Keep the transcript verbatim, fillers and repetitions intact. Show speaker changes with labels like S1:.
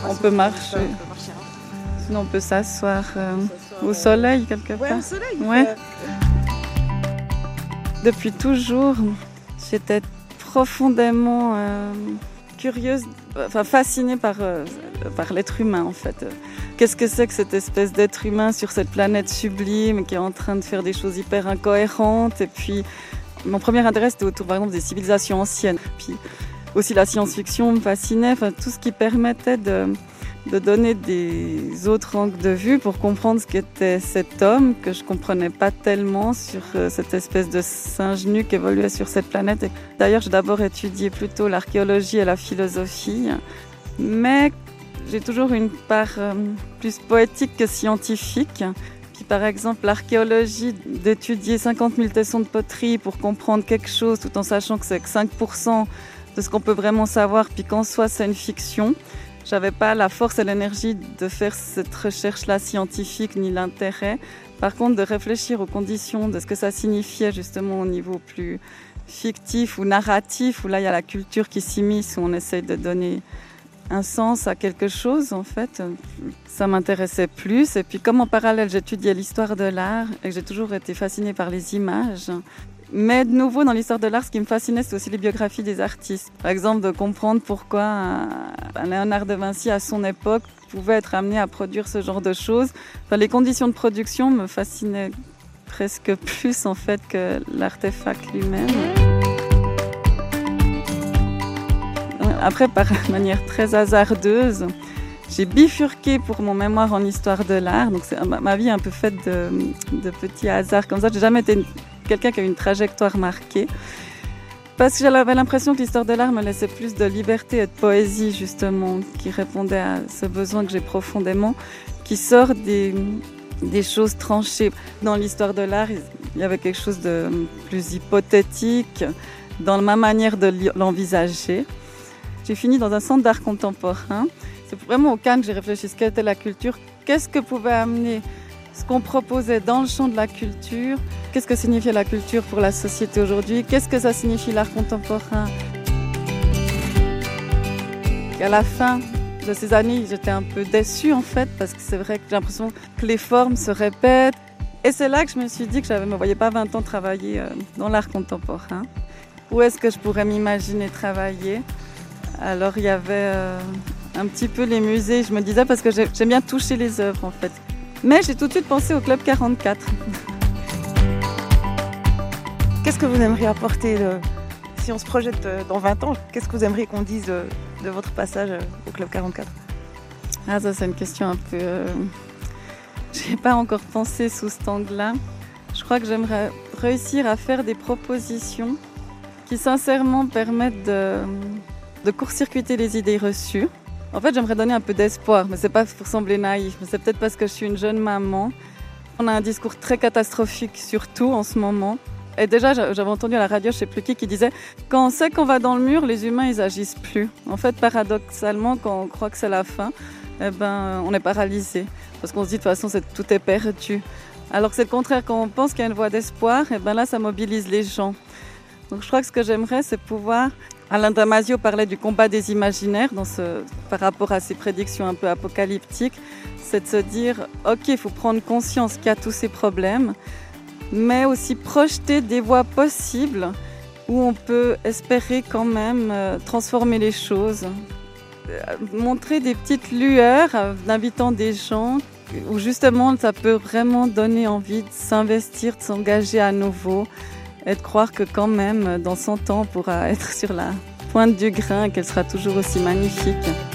S1: on peut marcher. Sinon, on peut s'asseoir euh, au soleil quelque part.
S2: Ouais, au soleil.
S1: Ouais. Depuis toujours, j'étais profondément euh, curieuse, enfin fascinée par, euh, par l'être humain en fait. Qu'est-ce que c'est que cette espèce d'être humain sur cette planète sublime qui est en train de faire des choses hyper incohérentes. Et puis, mon premier intérêt c'était autour par exemple des civilisations anciennes. Puis aussi la science-fiction me fascinait, enfin, tout ce qui permettait de, de donner des autres angles de vue pour comprendre ce qu'était cet homme que je ne comprenais pas tellement sur cette espèce de singe nu qui évoluait sur cette planète. Et d'ailleurs, j'ai d'abord étudié plutôt l'archéologie et la philosophie, mais j'ai toujours une part euh, plus poétique que scientifique. Puis par exemple, l'archéologie, d'étudier cinquante mille tessons de poterie pour comprendre quelque chose tout en sachant que c'est que cinq pour cent de ce qu'on peut vraiment savoir, puis qu'en soi c'est une fiction. J'avais pas la force et l'énergie de faire cette recherche-là scientifique, ni l'intérêt. Par contre, de réfléchir aux conditions de ce que ça signifiait justement au niveau plus fictif ou narratif, où là il y a la culture qui s'immisce, où on essaye de donner un sens à quelque chose en fait, ça m'intéressait plus. Et puis comme en parallèle j'étudiais l'histoire de l'art et que j'ai toujours été fascinée par les images, mais de nouveau dans l'histoire de l'art ce qui me fascinait c'est aussi les biographies des artistes. Par exemple de comprendre pourquoi un Léonard de Vinci à son époque pouvait être amené à produire ce genre de choses. Enfin, les conditions de production me fascinaient presque plus en fait que l'artefact lui-même. Après, par manière très hasardeuse, j'ai bifurqué pour mon mémoire en histoire de l'art. Donc, c'est, ma vie est un peu faite de, de petits hasards comme ça. Je n'ai jamais été une, quelqu'un qui a eu une trajectoire marquée. Parce que j'avais l'impression que l'histoire de l'art me laissait plus de liberté et de poésie, justement, qui répondait à ce besoin que j'ai profondément, qui sort des, des choses tranchées. Dans l'histoire de l'art, il y avait quelque chose de plus hypothétique dans ma manière de l'envisager. J'ai fini dans un centre d'art contemporain. C'est vraiment au Cannes que j'ai réfléchi à ce qu'était la culture. Qu'est-ce que pouvait amener ce qu'on proposait dans le champ de la culture? Qu'est-ce que signifiait la culture pour la société aujourd'hui? Qu'est-ce que ça signifie l'art contemporain? Et à la fin de ces années, j'étais un peu déçue en fait, parce que c'est vrai que j'ai l'impression que les formes se répètent. Et c'est là que je me suis dit que je ne me voyais pas vingt ans travailler dans l'art contemporain. Où est-ce que je pourrais m'imaginer travailler? Alors il y avait euh, un petit peu les musées, je me disais, parce que j'aime bien toucher les œuvres en fait. Mais j'ai tout de suite pensé au Club quarante-quatre.
S2: Qu'est-ce que vous aimeriez apporter, de, si on se projette dans vingt ans, qu'est-ce que vous aimeriez qu'on dise de, de votre passage au Club quarante-quatre?
S1: Ah ça c'est une question un peu... Euh... Je n'ai pas encore pensé sous cet angle-là. Je crois que j'aimerais réussir à faire des propositions qui sincèrement permettent de... de court-circuiter les idées reçues. En fait, j'aimerais donner un peu d'espoir, mais c'est pas pour sembler naïf, mais c'est peut-être parce que je suis une jeune maman. On a un discours très catastrophique sur tout en ce moment. Et déjà, j'avais entendu à la radio, je sais plus qui, qui disait « Quand on sait qu'on va dans le mur, les humains, ils agissent plus. » En fait, paradoxalement, quand on croit que c'est la fin, eh ben, on est paralysé. Parce qu'on se dit de toute façon, c'est, tout est perdu. Alors que c'est le contraire, quand on pense qu'il y a une voie d'espoir, eh ben là, ça mobilise les gens. Donc je crois que ce que j'aimerais, c'est pouvoir... Alain Damasio parlait du combat des imaginaires dans ce, par rapport à ses prédictions un peu apocalyptiques. C'est de se dire, ok, il faut prendre conscience qu'il y a tous ces problèmes, mais aussi projeter des voies possibles où on peut espérer quand même euh, transformer les choses. Euh, montrer des petites lueurs en invitant des gens où justement ça peut vraiment donner envie de s'investir, de s'engager à nouveau. Et de croire que quand même, dans cent ans, on pourra être sur la pointe du grain et qu'elle sera toujours aussi magnifique.